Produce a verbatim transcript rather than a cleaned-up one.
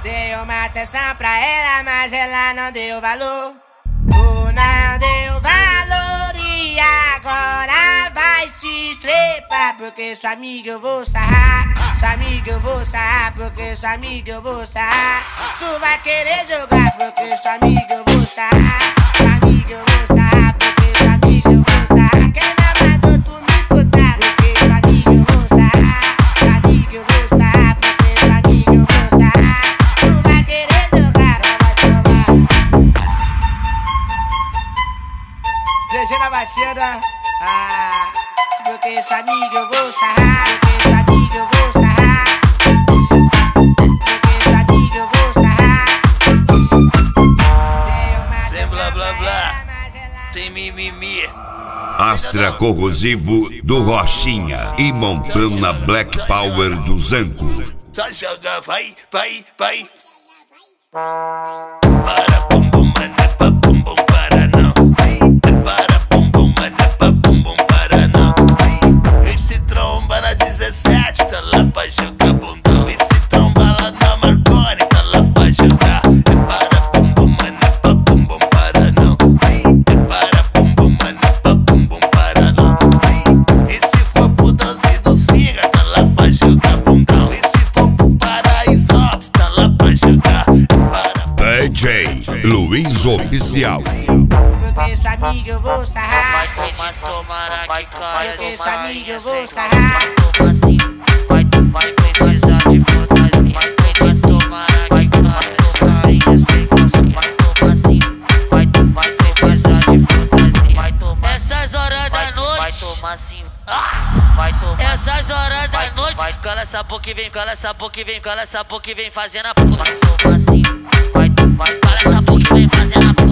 Dei uma atenção pra ela, mas ela não deu valor. Oh, não deu valor e agora vai se estrepar. Porque sua amiga eu vou sarrar, sua amiga eu vou sarrar, porque sua amiga eu vou sarrar. Tu vai querer jogar porque sua amiga eu vou sarrar, sua amiga eu vou sarrar, porque sua amiga eu vou sarrar. Quem não mandou tu me escutar? Porque sua amiga eu vou sarrar, sua amiga eu vou sarrar, porque sua amiga eu vou sarrar. Tu vai querer jogar, vai tomar. G G na batida, ah, porque sua amiga eu vou sarrar, porque sua amiga eu vou sarrar, porque sua amiga eu vou sarrar. Sem blá blá blá, sem mimimi. Astra corrosivo do Rochinha e Montana Black Power do Zanco. Só joga, vai, vai, vai. Para bum bum, mano, é pra bum bum, para não. Para bum bum, mano, é pra bum bum, para não. Esse tromba na dezessete, tá lá pra jogar bundão. Esse tromba lá na Marconi, tá lá pra jogar. É para bum bum, mano, é pra bum bum, para não. É para bum bum, mano, é pra bum bum, para não. E se for pro doze do Siga, tá lá pra jogar bundão. E se for pro Paraíso, tá lá pra jogar. D J Luiz Oficial. Porque sua amiga eu vou sarrar, Vai tomar somara que cai, porque sua amiga eu vou sarrar. Vai, vai precisar de fantasia. Vai tomar somara que cai, eu sei que vai tomar assim. Vai, vai precisar de fantasia. Vai tomar essas horas da noite. Vai tomar assim. Vai tomar essas horas da noite. Vai, cala essa boca e vem, cala essa boca e vem, cala essa boca e vem fazendo a puta. Vai tomar assim. Vai, vai, cala essa boca e vem fazendo a puta.